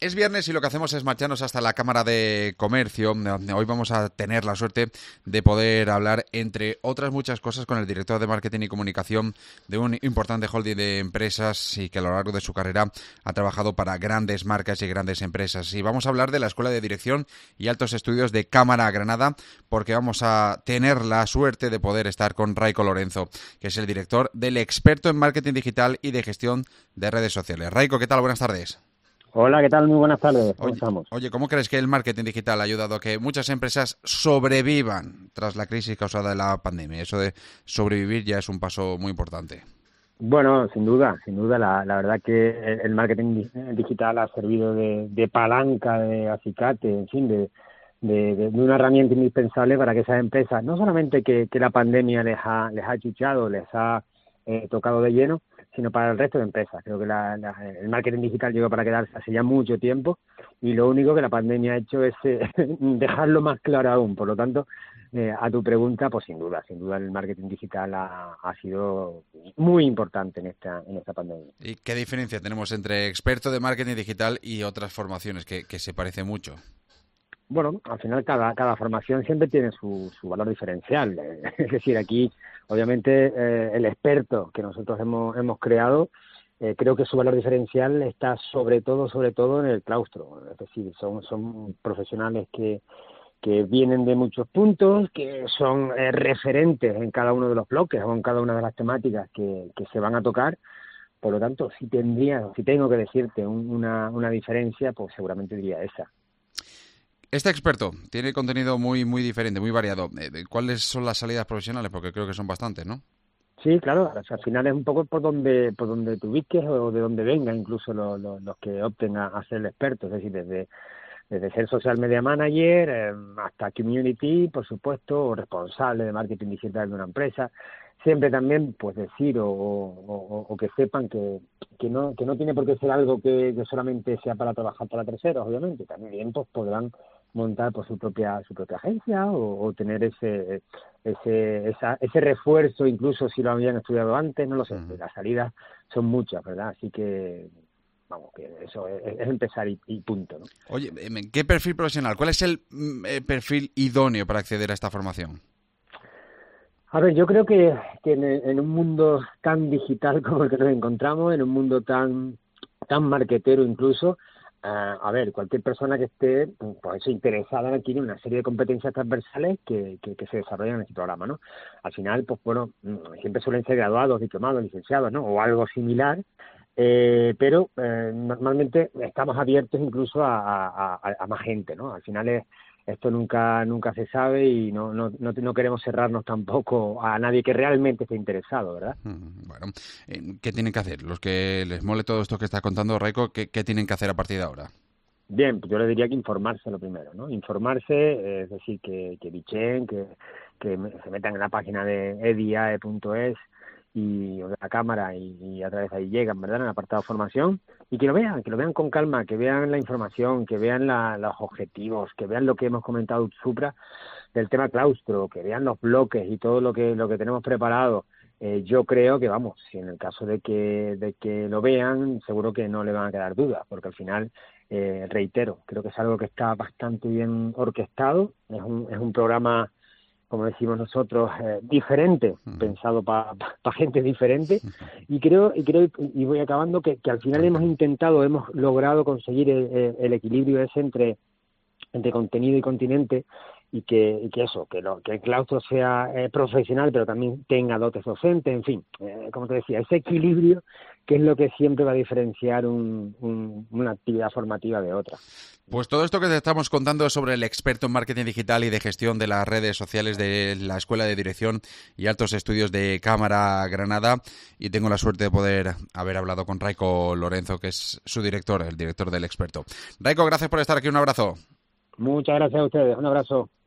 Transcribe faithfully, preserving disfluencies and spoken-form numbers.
Es viernes y lo que hacemos es marcharnos hasta la Cámara de Comercio. Hoy vamos a tener la suerte de poder hablar, entre otras muchas cosas, con el director de Marketing y Comunicación de un importante holding de empresas y que a lo largo de su carrera ha trabajado para grandes marcas y grandes empresas. Y vamos a hablar de la Escuela de Dirección y Altos Estudios de Cámara Granada, porque vamos a tener la suerte de poder estar con Raiko Lorenzo, que es el director del experto en marketing digital y de gestión de redes sociales. Raiko, ¿qué tal? Buenas tardes. Hola, ¿qué tal? Muy buenas tardes. ¿Cómo Oye, estamos? Oye, ¿cómo crees que el marketing digital ha ayudado a que muchas empresas sobrevivan tras la crisis causada de la pandemia? Eso de sobrevivir ya es un paso muy importante. Bueno, sin duda, sin duda. La, la verdad que el marketing digital ha servido de, de palanca, de acicate, en fin, de, de, de una herramienta indispensable para que esas empresas, no solamente que, que la pandemia les ha, les ha chuchado, les ha eh, tocado de lleno, sino para el resto de empresas. Creo que la, la, el marketing digital llegó para quedarse hace ya mucho tiempo y lo único que la pandemia ha hecho es eh, dejarlo más claro aún. Por lo tanto, eh, a tu pregunta, pues sin duda, sin duda el marketing digital ha, ha sido muy importante en esta, en esta pandemia. ¿Y qué diferencia tenemos entre experto de marketing digital y otras formaciones que, que se parece mucho? Bueno, al final cada, cada formación siempre tiene su, su valor diferencial. Es decir, aquí obviamente eh, el experto que nosotros hemos, hemos creado, eh, creo que su valor diferencial está sobre todo, sobre todo en el claustro. Es decir, son, son profesionales que, que vienen de muchos puntos, que son eh, referentes en cada uno de los bloques o en cada una de las temáticas que, que se van a tocar. Por lo tanto, si tendría, si tengo que decirte un, una, una diferencia, pues seguramente diría esa. Este experto tiene contenido muy muy diferente, muy variado. ¿Cuáles son las salidas profesionales? Porque creo que son bastantes, ¿no? Sí, claro. O sea, al final es un poco por donde por donde te ubiques o de donde vengan incluso los, los, los que opten a, a ser expertos. Es decir, desde, desde ser social media manager eh, hasta community, por supuesto, o responsable de marketing digital de una empresa. Siempre también, pues decir o, o, o que sepan que, que no que no tiene por qué ser algo que, que solamente sea para trabajar para terceros, obviamente. También pues podrán montar por su propia su propia agencia o, o tener ese ese esa, ese refuerzo, incluso si lo habían estudiado antes, no lo sé. Uh-huh. Las salidas son muchas, ¿verdad? Así que vamos, que eso es, es empezar y, y punto, ¿no? Oye, ¿qué perfil profesional? ¿Cuál es el eh, perfil idóneo para acceder a esta formación? A ver, yo creo que, que en, en un mundo tan digital como el que nos encontramos, en un mundo tan tan marketero incluso, Uh, a ver, cualquier persona que esté pues interesada en adquirir una serie de competencias transversales que, que, que se desarrollan en este programa, ¿no? Al final, pues bueno, siempre suelen ser graduados, diplomados, licenciados, ¿no? O algo similar, eh, pero eh, normalmente estamos abiertos incluso a, a, a, a más gente, ¿no? Al final es, esto nunca nunca se sabe y no, no no no queremos cerrarnos tampoco a nadie que realmente esté interesado, ¿verdad? Bueno, ¿qué tienen que hacer? Los que les mole todo esto que está contando Raiko, ¿qué, qué tienen que hacer a partir de ahora? Bien, pues yo le diría que informarse lo primero, ¿no? Informarse, es decir, que, que bichen, que, que se metan en la página de ediae punto es y o de la cámara y, y a través de ahí llegan, ¿verdad?, en el apartado formación, y que lo vean, que lo vean con calma, que vean la información, que vean la, los objetivos, que vean lo que hemos comentado supra del tema claustro, que vean los bloques y todo lo que lo que tenemos preparado. Eh, yo creo que, vamos, si en el caso de que de que lo vean, seguro que no le van a quedar dudas, porque al final, eh, reitero, creo que es algo que está bastante bien orquestado, es un, es un programa, como decimos nosotros, eh, diferente, uh-huh. pensado para pa, pa gente diferente, y creo, y creo y voy acabando, que, que al final hemos intentado, hemos logrado conseguir el, el equilibrio ese entre, entre contenido y continente, y que, y que eso, que, lo, que el claustro sea eh, profesional, pero también tenga dotes docentes, en fin, eh, como te decía, ese equilibrio que es lo que siempre va a diferenciar un, un, una actividad formativa de otra. Pues todo esto que te estamos contando es sobre el experto en marketing digital y de gestión de las redes sociales de la Escuela de Dirección y Altos Estudios de Cámara Granada, y tengo la suerte de poder haber hablado con Raiko Lorenzo, que es su director, el director del experto. Raiko, gracias por estar aquí, un abrazo. Muchas gracias a ustedes, un abrazo.